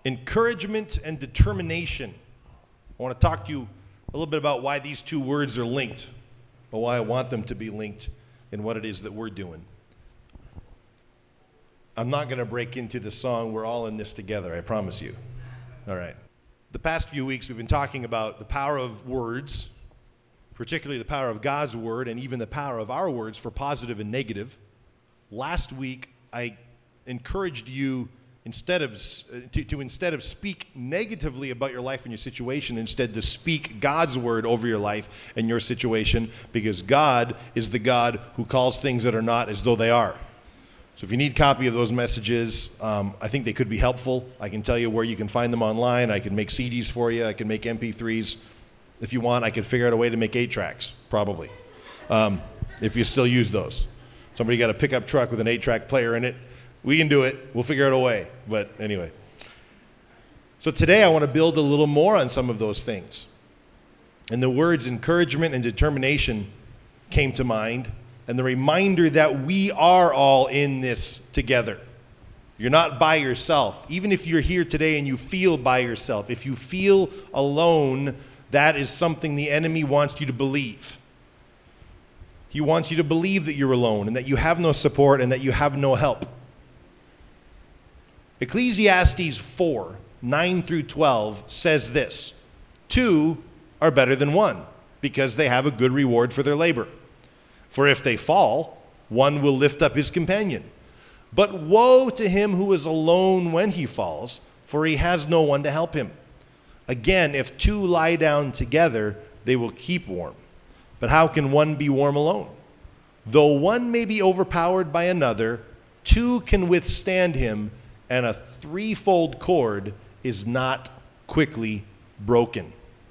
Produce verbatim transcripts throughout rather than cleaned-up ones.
encouragement and determination. I want to talk to you a little bit about why these two words are linked, or why I want them to be linked in what it is that we're doing. I'm not going to break into the song, We're All in This Together, I promise you. All right. The past few weeks we've been talking about the power of words, particularly the power of God's word, and even the power of our words for positive and negative. Last week I encouraged you instead of to, to instead of speak negatively about your life and your situation, instead to speak God's word over your life and your situation, because God is the God who calls things that are not as though they are. So if you need a copy of those messages, um, I think they could be helpful. I can tell you where you can find them online. I can make C Ds for you. I can make M P threes. If you want, I could figure out a way to make eight tracks, probably, um, if you still use those. Somebody got a pickup truck with an eight track player in it. We can do it. We'll figure out a way. But anyway. So today I want to build a little more on some of those things. And the words encouragement and determination came to mind, and the reminder that we are all in this together. You're not by yourself. Even if you're here today and you feel by yourself, if you feel alone, that is something the enemy wants you to believe. He wants you to believe that you're alone and that you have no support and that you have no help. Ecclesiastes four, nine through twelve says this: two are better than one, because they have a good reward for their labor. For if they fall, one will lift up his companion. But woe to him who is alone when he falls, for he has no one to help him. Again, if two lie down together, they will keep warm. But how can one be warm alone? Though one may be overpowered by another, two can withstand him, and a threefold cord is not quickly broken.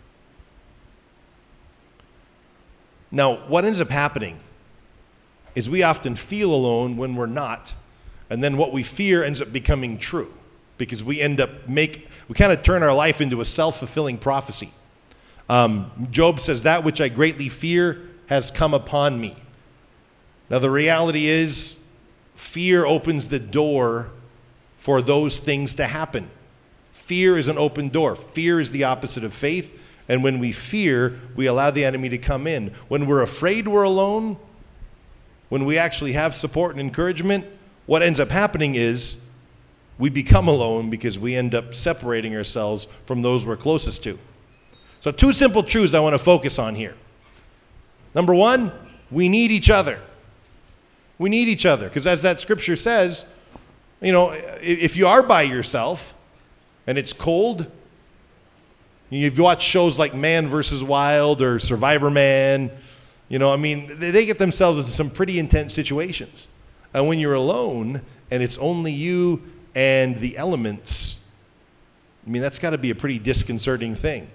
Now, what ends up happening is we often feel alone when we're not, and then what we fear ends up becoming true, because we end up make we kind of turn our life into a self-fulfilling prophecy. Um, Job says, "That which I greatly fear has come upon me." Now, the reality is, fear opens the door for those things to happen. Fear is an open door. Fear is the opposite of faith. And when we fear, we allow the enemy to come in. When we're afraid we're alone, when we actually have support and encouragement, what ends up happening is we become alone because we end up separating ourselves from those we're closest to. So two simple truths I want to focus on here. Number one, we need each other. We need each other, because as that scripture says, you know, if you are by yourself and it's cold, you've watched shows like Man versus Wild or Survivor Man, you know, I mean, they get themselves into some pretty intense situations. And when you're alone and it's only you and the elements, I mean, that's got to be a pretty disconcerting thing.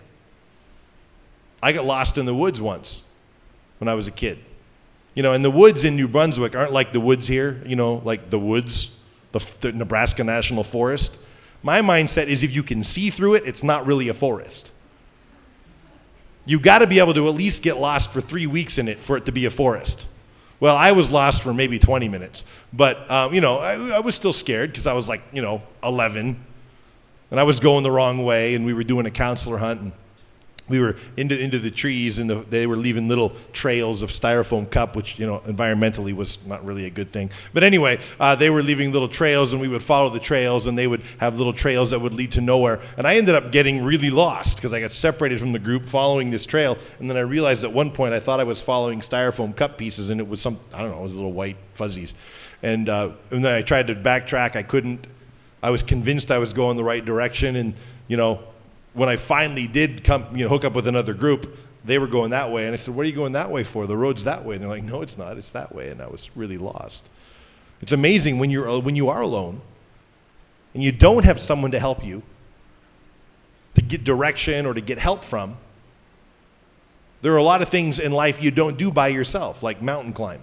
I got lost in the woods once when I was a kid. You know, and the woods in New Brunswick aren't like the woods here, you know, like the woods, the, the Nebraska National Forest. My mindset is if you can see through it, it's not really a forest. You got to be able to at least get lost for three weeks in it for it to be a forest. Well, I was lost for maybe twenty minutes, but um, you know, I, I was still scared because I was like, you know, eleven, and I was going the wrong way, and we were doing a counselor hunt, and we were into into the trees, and the, they were leaving little trails of styrofoam cup, which, you know, environmentally was not really a good thing. But anyway, uh, they were leaving little trails, and we would follow the trails, and they would have little trails that would lead to nowhere. And I ended up getting really lost because I got separated from the group following this trail, and then I realized at one point I thought I was following styrofoam cup pieces, and it was some, I don't know, it was little white fuzzies. And, uh, and then I tried to backtrack. I couldn't. I was convinced I was going the right direction, and, you know, when I finally did come, you know, hook up with another group, they were going that way. And I said, "What are you going that way for? The road's that way." And they're like, "No, it's not. It's that way." And I was really lost. It's amazing when you're when you are alone and you don't have someone to help you, to get direction or to get help from. There are a lot of things in life you don't do by yourself, like mountain climb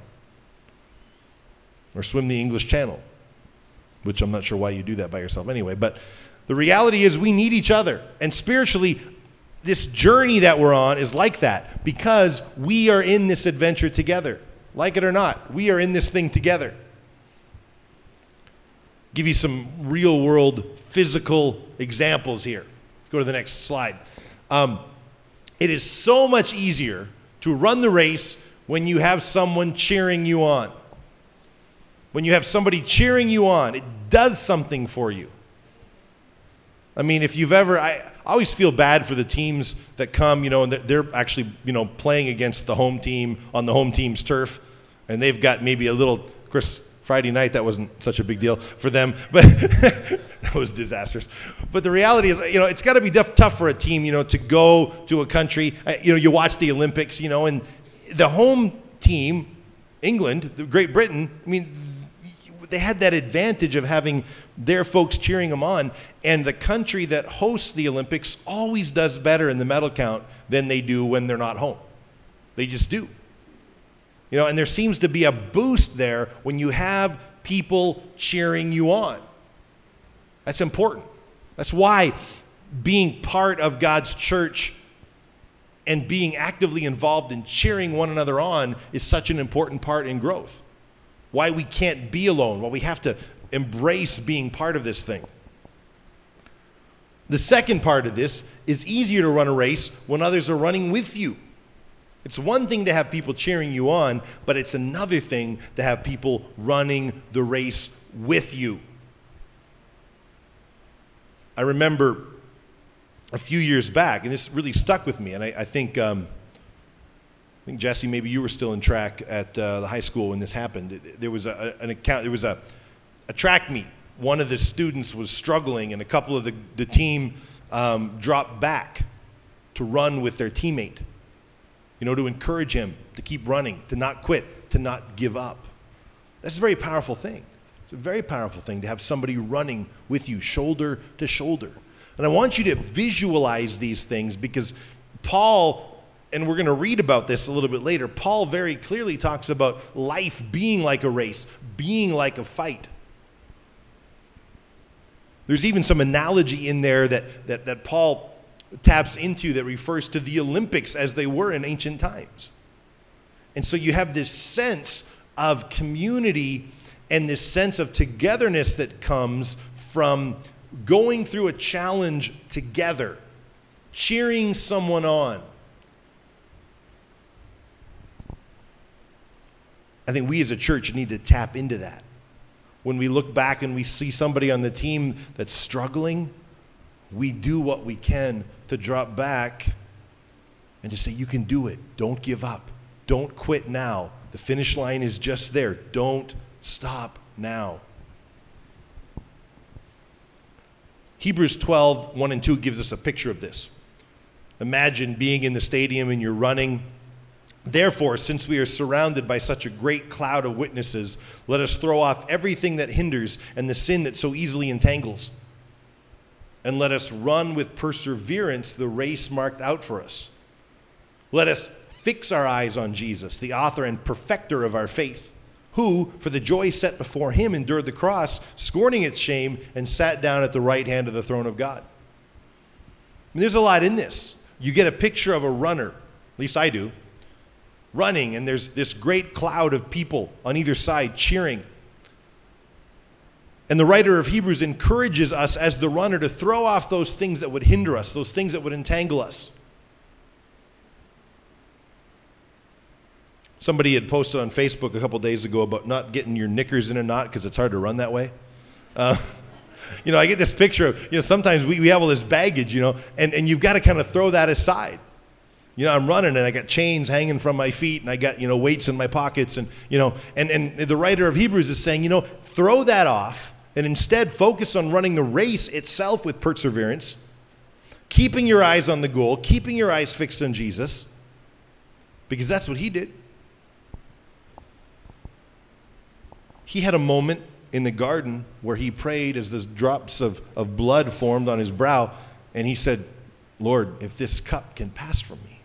or swim the English Channel, which I'm not sure why you do that by yourself anyway. But the reality is we need each other. And spiritually, this journey that we're on is like that, because we are in this adventure together. Like it or not, we are in this thing together. give you some real world physical examples here. Let's go to the next slide. Um, it is so much easier to run the race when you have someone cheering you on. When you have somebody cheering you on, it does something for you. I mean, if you've ever, I, I always feel bad for the teams that come, you know, and they're actually, you know, playing against the home team on the home team's turf, and they've got maybe a little, of course, Friday night, that wasn't such a big deal for them, but that was disastrous. But the reality is, you know, it's got to be tough, tough for a team, you know, to go to a country, uh, you know, you watch the Olympics, you know, and the home team, England, Great Britain, I mean, they had that advantage of having their folks cheering them on, and the country that hosts the Olympics always does better in the medal count than they do when they're not home. They just do. You know, and there seems to be a boost there when you have people cheering you on. That's important. That's why being part of God's church and being actively involved in cheering one another on is such an important part in growth. Why we can't be alone, why we have to embrace being part of this thing. The second part of this is easier to run a race when others are running with you. It's one thing to have people cheering you on, but it's another thing to have people running the race with you. I remember a few years back, and this really stuck with me, and I, I think um, I think, Jesse, maybe you were still in track at uh, the high school when this happened. There was a, an account, there was a, a track meet. One of the students was struggling, and a couple of the, the team um, dropped back to run with their teammate, you know, to encourage him to keep running, to not quit, to not give up. That's a very powerful thing. It's a very powerful thing to have somebody running with you, shoulder to shoulder. And I want you to visualize these things because Paul, and we're going to read about this a little bit later, Paul very clearly talks about life being like a race, being like a fight. There's even some analogy in there that, that, that Paul taps into that refers to the Olympics as they were in ancient times. And so you have this sense of community and this sense of togetherness that comes from going through a challenge together, cheering someone on. I think we as a church need to tap into that. When we look back and we see somebody on the team that's struggling, we do what we can to drop back and just say, you can do it. Don't give up. Don't quit now. The finish line is just there. Don't stop now. Hebrews twelve, one and two gives us a picture of this. Imagine being in the stadium and you're running. Therefore, since we are surrounded by such a great cloud of witnesses, let us throw off everything that hinders and the sin that so easily entangles. And let us run with perseverance the race marked out for us. Let us fix our eyes on Jesus, the author and perfecter of our faith, who, for the joy set before him, endured the cross, scorning its shame, and sat down at the right hand of the throne of God. I mean, there's a lot in this. You get a picture of a runner, at least I do, running, and there's this great cloud of people on either side cheering. And the writer of Hebrews encourages us as the runner to throw off those things that would hinder us, those things that would entangle us. Somebody had posted on Facebook a couple days ago about not getting your knickers in a knot because it's hard to run that way. Uh, you know, I get this picture of, you know, sometimes we, we have all this baggage, you know, and, and you've got to kind of throw that aside. You know, I'm running and I got chains hanging from my feet and I got, you know, weights in my pockets and, you know, and, and the writer of Hebrews is saying, you know, throw that off and instead focus on running the race itself with perseverance, keeping your eyes on the goal, keeping your eyes fixed on Jesus, because that's what he did. He had a moment in the garden where he prayed as the drops of, of blood formed on his brow, and he said, Lord, if this cup can pass from me.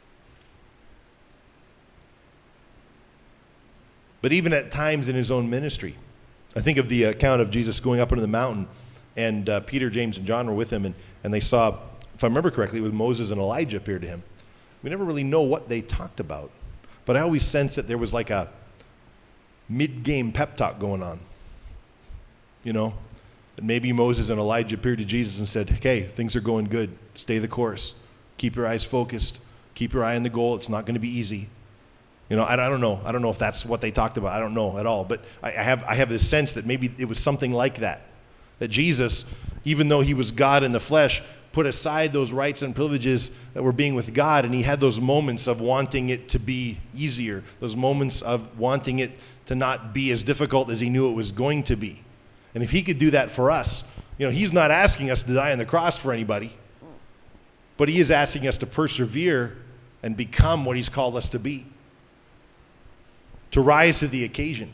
But even at times in his own ministry, I think of the account of Jesus going up into the mountain, and uh, Peter, James, and John were with him, and, and they saw, if I remember correctly, it was Moses and Elijah appeared to him. We never really know what they talked about, but I always sense that there was like a mid-game pep talk going on. you know, that maybe Moses and Elijah appeared to Jesus and said, okay, things are going good. Stay the course. Keep your eyes focused. Keep your eye on the goal. It's not going to be easy. You know, I, I don't know. I don't know if that's what they talked about. I don't know at all. But I, I have I have this sense that maybe it was something like that. That Jesus, even though he was God in the flesh, put aside those rights and privileges that were being with God, and he had those moments of wanting it to be easier, those moments of wanting it to not be as difficult as he knew it was going to be. And if he could do that for us, you know, he's not asking us to die on the cross for anybody, but he is asking us to persevere and become what he's called us to be, to rise to the occasion.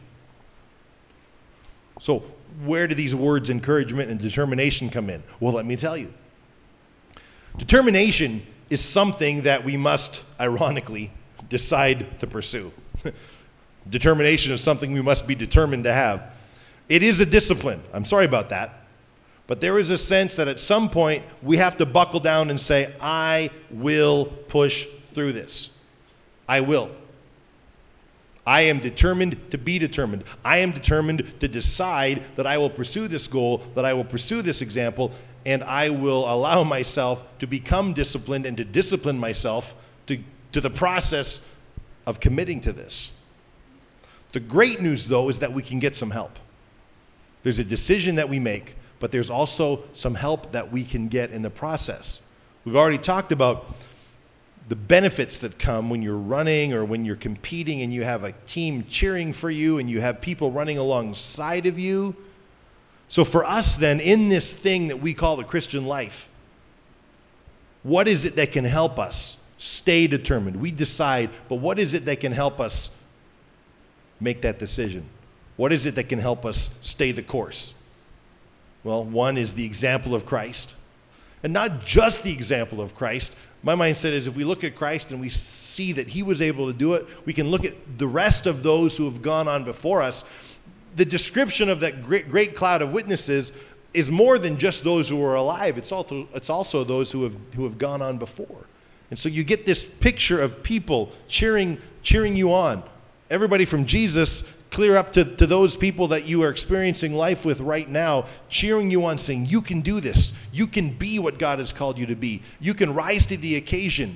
So where do these words encouragement and determination come in? Well, let me tell you. Determination is something that we must, ironically, decide to pursue. Determination is something we must be determined to have. It is a discipline. I'm sorry about that. But there is a sense that at some point we have to buckle down and say, I will push through this. I will. I am determined to be determined. I am determined to decide that I will pursue this goal, that I will pursue this example, and I will allow myself to become disciplined and to discipline myself to, to the process of committing to this. The great news, though, is that we can get some help. There's a decision that we make, but there's also some help that we can get in the process. We've already talked about the benefits that come when you're running or when you're competing and you have a team cheering for you and you have people running alongside of you. So for us then, in this thing that we call the Christian life, what is it that can help us stay determined? We decide, but what is it that can help us make that decision? What is it that can help us stay the course? Well, one is the example of Christ. And not just the example of Christ. My mindset is if we look at Christ and we see that he was able to do it, we can look at the rest of those who have gone on before us. The description of that great, great cloud of witnesses is more than just those who are alive. It's also, it's also those who have, who have gone on before. And so you get this picture of people cheering, cheering you on. Everybody from Jesus clear up to, to those people that you are experiencing life with right now, cheering you on, saying, you can do this. You can be what God has called you to be. You can rise to the occasion.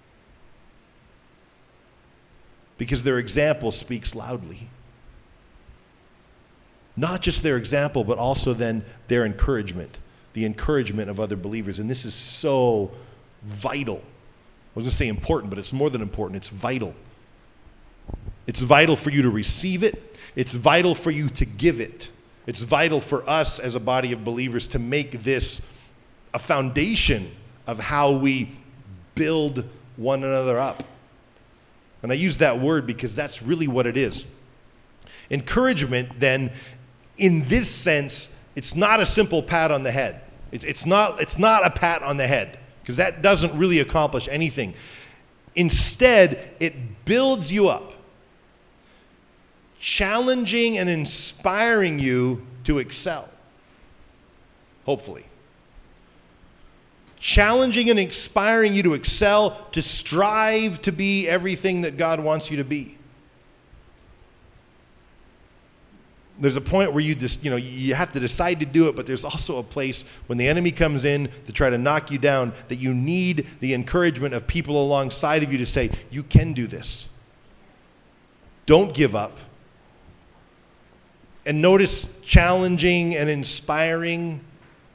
Because their example speaks loudly. Not just their example, but also then their encouragement, the encouragement of other believers. And this is so vital. I was going to say important, but it's more than important. It's vital. It's vital for you to receive it. It's vital for you to give it. It's vital for us as a body of believers to make this a foundation of how we build one another up. And I use that word because that's really what it is. Encouragement, then, in this sense, it's not a simple pat on the head. It's, it's, not, it's not a pat on the head, because that doesn't really accomplish anything. Instead, it builds you up, challenging and inspiring you to excel, hopefully. Challenging and inspiring you to excel, to strive to be everything that God wants you to be. There's a point where you just, you know, you have to decide to do it, but there's also a place when the enemy comes in to try to knock you down that you need the encouragement of people alongside of you to say, you can do this. Don't give up. And notice challenging and inspiring.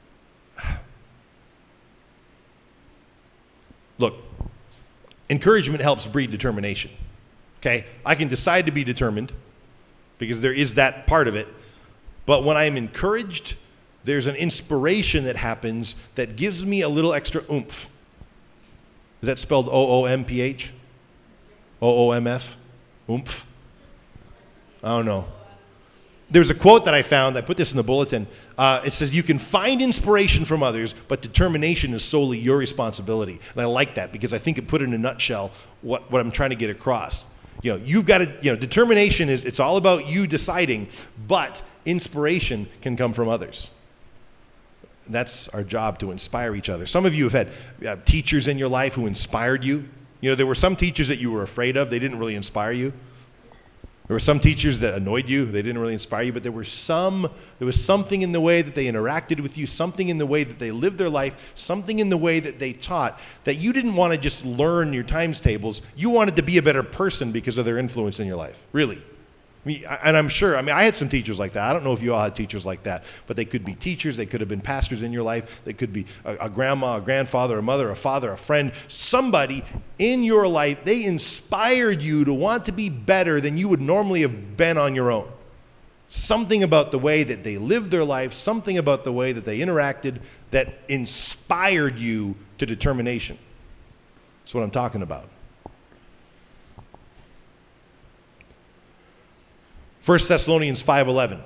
Look, encouragement helps breed determination. Okay? I can decide to be determined, because there is that part of it. But when I'm encouraged, there's an inspiration that happens that gives me a little extra oomph. Is that spelled O O M P H? O O M F? Oomph? I don't know. There's a quote that I found. I put this in the bulletin. Uh, it says, you can find inspiration from others, but determination is solely your responsibility. And I like that because I think it put in a nutshell what, what I'm trying to get across. You know, you've got to, you know, determination is, it's all about you deciding, but inspiration can come from others. That's our job, to inspire each other. Some of you have had uh, teachers in your life who inspired you. You know, there were some teachers that you were afraid of. They didn't really inspire you. There were some teachers that annoyed you. They didn't really inspire you, but there were some, there was something in the way that they interacted with you, something in the way that they lived their life, something in the way that they taught that you didn't want to just learn your times tables. You wanted to be a better person because of their influence in your life, really. I mean, and I'm sure, I mean, I had some teachers like that. I don't know if you all had teachers like that, but they could be teachers. They could have been pastors in your life. They could be a, a grandma, a grandfather, a mother, a father, a friend, somebody in your life. They inspired you to want to be better than you would normally have been on your own. Something about the way that they lived their life, something about the way that they interacted that inspired you to determination. That's what I'm talking about. First Thessalonians five eleven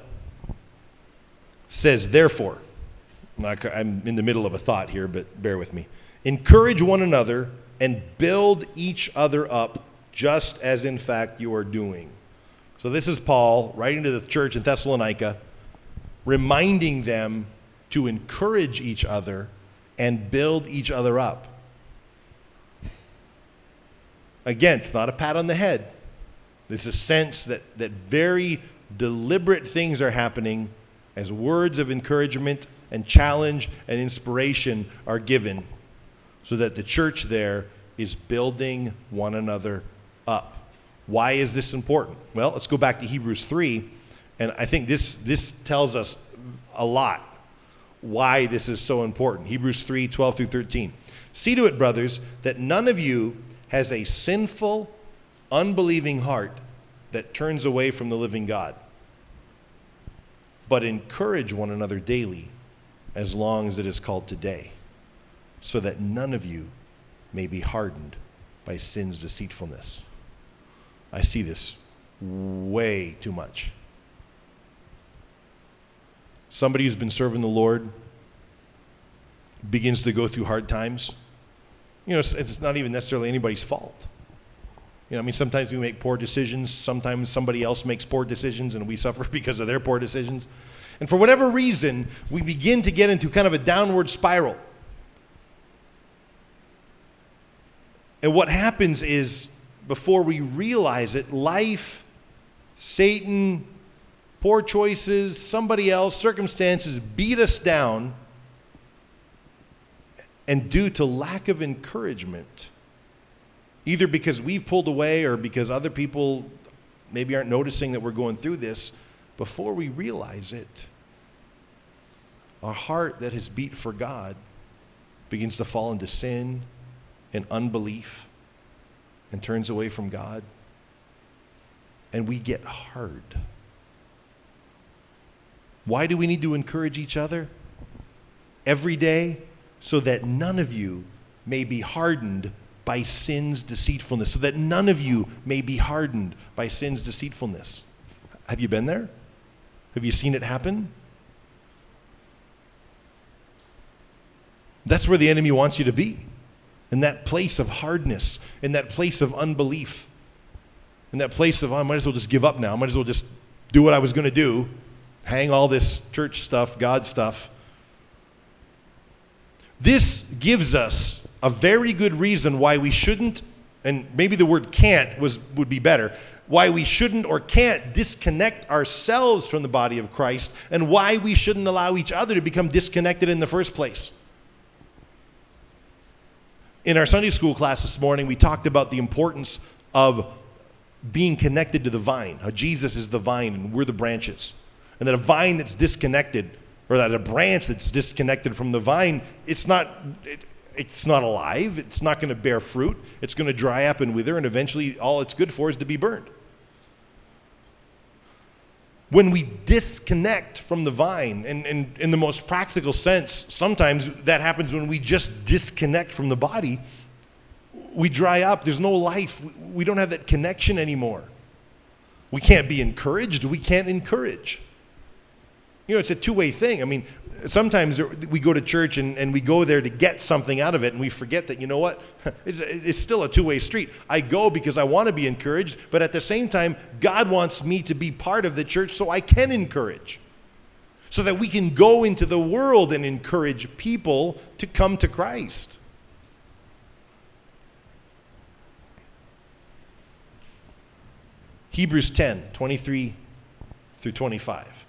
says, therefore, I'm in the middle of a thought here, but bear with me. Encourage one another and build each other up, just as in fact you are doing. So this is Paul writing to the church in Thessalonica, reminding them to encourage each other and build each other up. Again, it's not a pat on the head. There's a sense that, that very deliberate things are happening as words of encouragement and challenge and inspiration are given so that the church there is building one another up. Why is this important? Well, let's go back to Hebrews three, and I think this, this tells us a lot why this is so important. Hebrews three, twelve through thirteen. See to it, brothers, that none of you has a sinful, unbelieving heart that turns away from the living God. But encourage one another daily, as long as it is called today, so that none of you may be hardened by sin's deceitfulness. I see this way too much. Somebody who's been serving the Lord begins to go through hard times. You know, it's, it's not even necessarily anybody's fault. You know, I mean, sometimes we make poor decisions. Sometimes somebody else makes poor decisions and we suffer because of their poor decisions. And for whatever reason, we begin to get into kind of a downward spiral. And what happens is, before we realize it, life, Satan, poor choices, somebody else, circumstances beat us down. And due to lack of encouragement, either because we've pulled away or because other people maybe aren't noticing that we're going through this, before we realize it, our heart that has beat for God begins to fall into sin and unbelief and turns away from God. And we get hard. Why do we need to encourage each other every day? So that none of you may be hardened by sin's deceitfulness. So that none of you may be hardened by sin's deceitfulness. Have you been there? Have you seen it happen? That's where the enemy wants you to be. In that place of hardness, in that place of unbelief, in that place of, oh, I might as well just give up now. I might as well just do what I was going to do, hang all this church stuff, God stuff. This gives us a very good reason why we shouldn't, and maybe the word can't was, would be better, why we shouldn't or can't disconnect ourselves from the body of Christ, and why we shouldn't allow each other to become disconnected in the first place. In our Sunday school class this morning, we talked about the importance of being connected to the vine, how Jesus is the vine and we're the branches, and that a vine that's disconnected, or that a branch that's disconnected from the vine, it's not, it, it's not alive. It's not going to bear fruit. It's going to dry up and wither, and eventually all it's good for is to be burned. When we disconnect from the vine, and, and in the most practical sense, sometimes that happens when we just disconnect from the body. We dry up. There's no life. We don't have that connection anymore. We can't be encouraged. We can't encourage. You know, it's a two-way thing. I mean, sometimes we go to church and, and we go there to get something out of it, and we forget that, you know what, it's, it's still a two-way street. I go because I want to be encouraged, but at the same time, God wants me to be part of the church so I can encourage, so that we can go into the world and encourage people to come to Christ. Hebrews ten, twenty-three through twenty-five.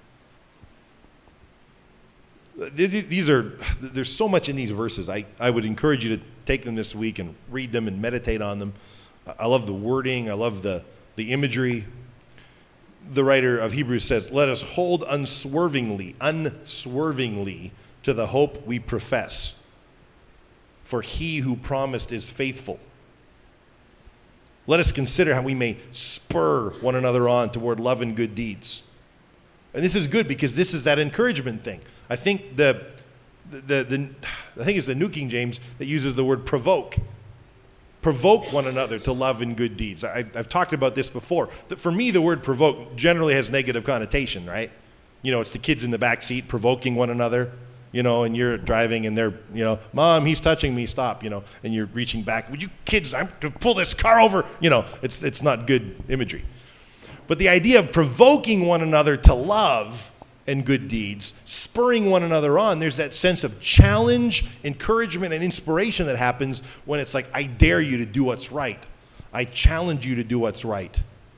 These are, there's so much in these verses. I, I would encourage you to take them this week and read them and meditate on them. I love the wording. I love the, the imagery. The writer of Hebrews says, let us hold unswervingly, unswervingly to the hope we profess. For he who promised is faithful. Let us consider how we may spur one another on toward love and good deeds. And this is good because this is that encouragement thing. I think the, the, the, I think it's the New King James that uses the word provoke. Provoke one another to love and good deeds. I, I've talked about this before. For me, the word provoke generally has negative connotation, right? You know, it's the kids in the back seat provoking one another, you know, and you're driving and they're, you know, Mom, he's touching me, stop, you know, and you're reaching back. Would you kids, I'm to pull this car over? You know, it's, it's not good imagery. But the idea of provoking one another to love and good deeds, spurring one another on, there's that sense of challenge, encouragement, and inspiration that happens when it's like, I dare you to do what's right. I challenge you to do what's right.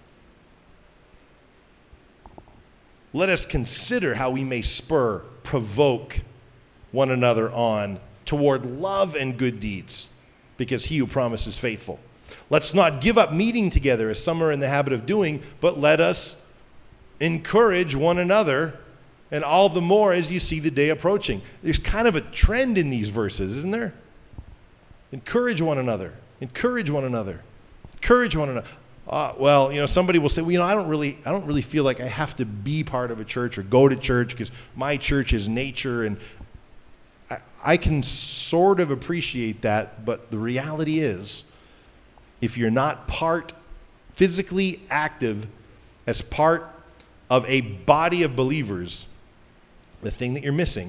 Let us consider how we may spur, provoke one another on toward love and good deeds, because he who promises is faithful. Let's not give up meeting together as some are in the habit of doing, but let us encourage one another, and all the more as you see the day approaching. There's kind of a trend in these verses, isn't there? Encourage one another. Encourage one another. Encourage one another. Uh, well, you know, somebody will say, well, you know, I don't really, I don't really feel like I have to be part of a church or go to church because my church is nature, and I, I can sort of appreciate that, but the reality is, if you're not part, physically active as part of a body of believers, the thing that you're missing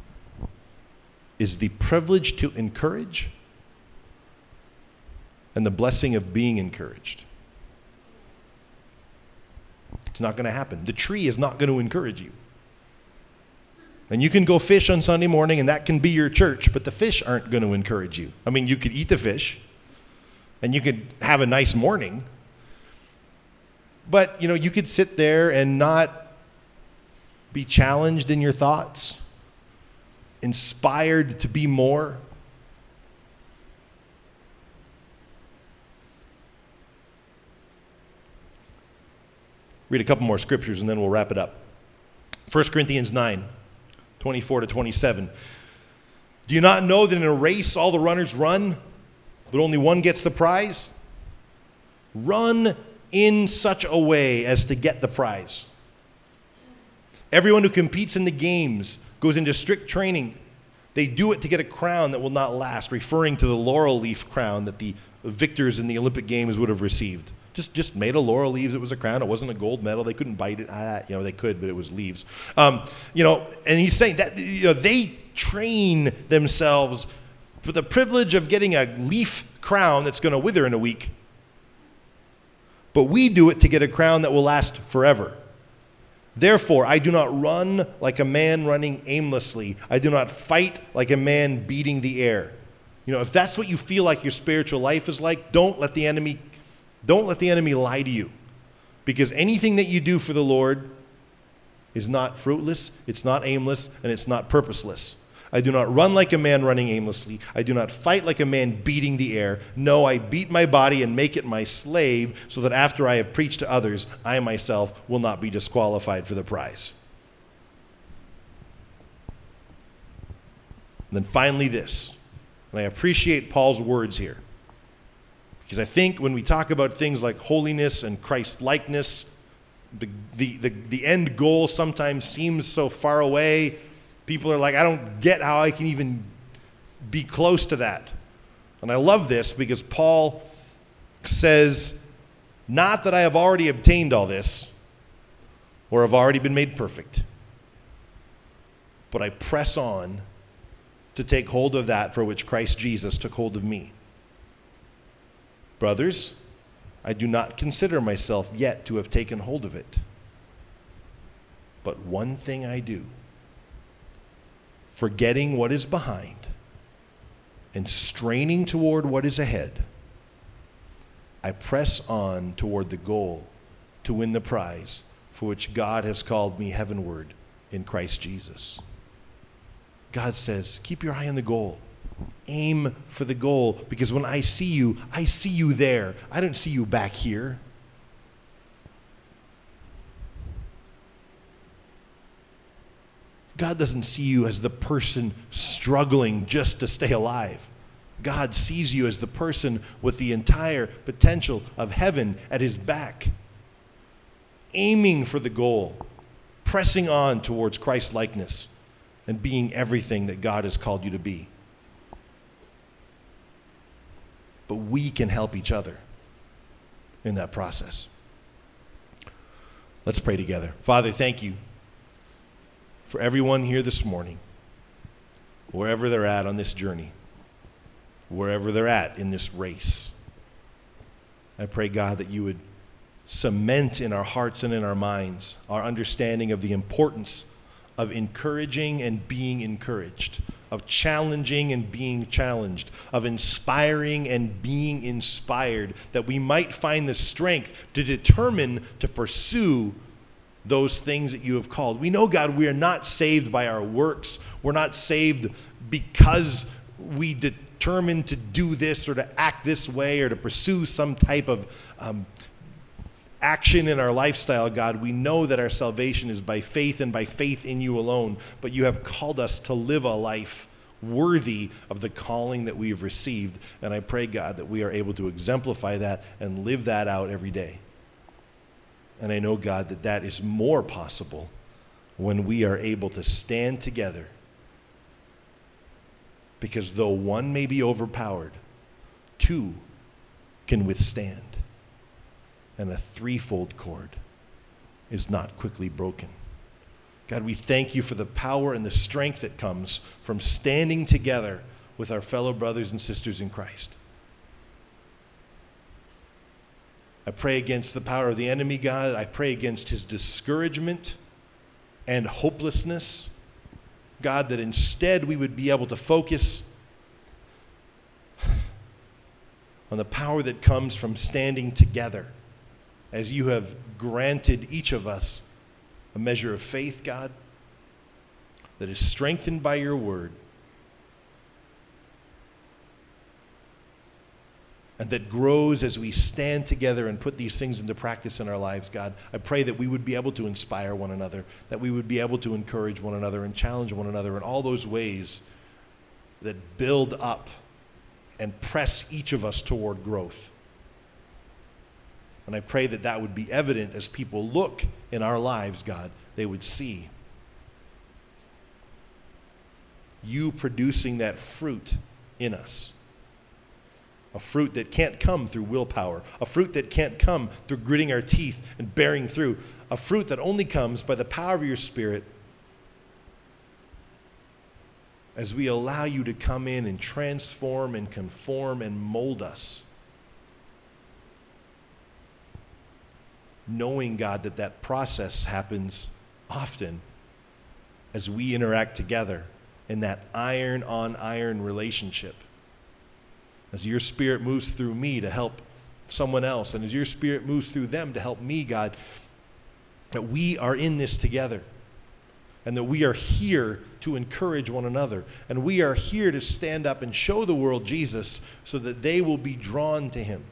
is the privilege to encourage and the blessing of being encouraged. It's not going to happen. The tree is not going to encourage you. And you can go fish on Sunday morning, and that can be your church, but the fish aren't going to encourage you. I mean, you could eat the fish, and you could have a nice morning, but, you know, you could sit there and not be challenged in your thoughts, inspired to be more. Read a couple more scriptures and then we'll wrap it up. First Corinthians nine, twenty-four to twenty-seven. Do you not know that in a race all the runners run, but only one gets the prize? Run in such a way as to get the prize. Everyone who competes in the games goes into strict training. They do it to get a crown that will not last, referring to the laurel leaf crown that the victors in the Olympic Games would have received. Just, just made of laurel leaves. It was a crown. It wasn't a gold medal. They couldn't bite it. Ah, you know, they could, but it was leaves. Um, you know, and he's saying that, you know, they train themselves for the privilege of getting a leaf crown that's going to wither in a week. But we do it to get a crown that will last forever. Therefore, I do not run like a man running aimlessly. I do not fight like a man beating the air. You know, if that's what you feel like your spiritual life is like, don't let the enemy, don't let the enemy lie to you. Because anything that you do for the Lord is not fruitless, it's not aimless, and it's not purposeless. I do not run like a man running aimlessly. I do not fight like a man beating the air. No, I beat my body and make it my slave, so that after I have preached to others, I myself will not be disqualified for the prize. And then finally this, and I appreciate Paul's words here, because I think when we talk about things like holiness and Christ-likeness, the, the, the, the end goal sometimes seems so far away. People are like, I don't get how I can even be close to that. And I love this because Paul says, not that I have already obtained all this or have already been made perfect, but I press on to take hold of that for which Christ Jesus took hold of me. Brothers, I do not consider myself yet to have taken hold of it. But one thing I do, forgetting what is behind and straining toward what is ahead, I press on toward the goal to win the prize for which God has called me heavenward in Christ Jesus. God says, keep your eye on the goal. Aim for the goal, because when I see you, I see you there. I don't see you back here. God doesn't see you as the person struggling just to stay alive. God sees you as the person with the entire potential of heaven at his back, aiming for the goal, pressing on towards Christ-likeness, and being everything that God has called you to be. But we can help each other in that process. Let's pray together. Father, thank you for everyone here this morning, wherever they're at on this journey, wherever they're at in this race. I pray, God, that you would cement in our hearts and in our minds our understanding of the importance of encouraging and being encouraged, of challenging and being challenged, of inspiring and being inspired, that we might find the strength to determine to pursue those things that you have called. We know, God, we are not saved by our works. We're not saved because we determine to do this or to act this way or to pursue some type of um, action in our lifestyle, God. We know that our salvation is by faith and by faith in you alone, but you have called us to live a life worthy of the calling that we have received. And I pray, God, that we are able to exemplify that and live that out every day. And I know, God, that that is more possible when we are able to stand together, because though one may be overpowered, two can withstand, and a threefold cord is not quickly broken. God, we thank you for the power and the strength that comes from standing together with our fellow brothers and sisters in Christ. I pray against the power of the enemy, God. I pray against his discouragement and hopelessness. God, that instead we would be able to focus on the power that comes from standing together, as you have granted each of us a measure of faith, God, that is strengthened by your word, and that grows as we stand together and put these things into practice in our lives, God. I pray that we would be able to inspire one another, that we would be able to encourage one another and challenge one another in all those ways that build up and press each of us toward growth. And I pray that that would be evident as people look in our lives, God. They would see you producing that fruit in us. A fruit that can't come through willpower. A fruit that can't come through gritting our teeth and bearing through. A fruit that only comes by the power of your Spirit, as we allow you to come in and transform and conform and mold us. Knowing, God, that that process happens often as we interact together in that iron-on-iron relationship. As your Spirit moves through me to help someone else, and as your Spirit moves through them to help me, God, that we are in this together, and that we are here to encourage one another, and we are here to stand up and show the world Jesus so that they will be drawn to him.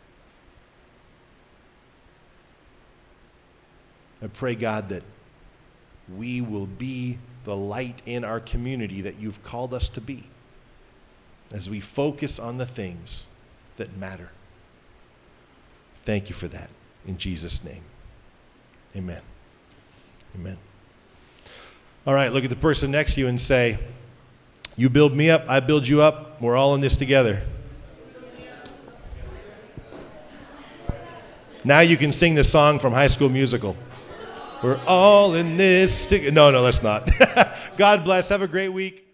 I pray, God, that we will be the light in our community that you've called us to be, as we focus on the things that matter. Thank you for that. In Jesus' name, amen. Amen. All right, look at the person next to you and say, you build me up, I build you up. We're all in this together. Now you can sing the song from High School Musical. We're all in this together. No, no, let's not. God bless. Have a great week.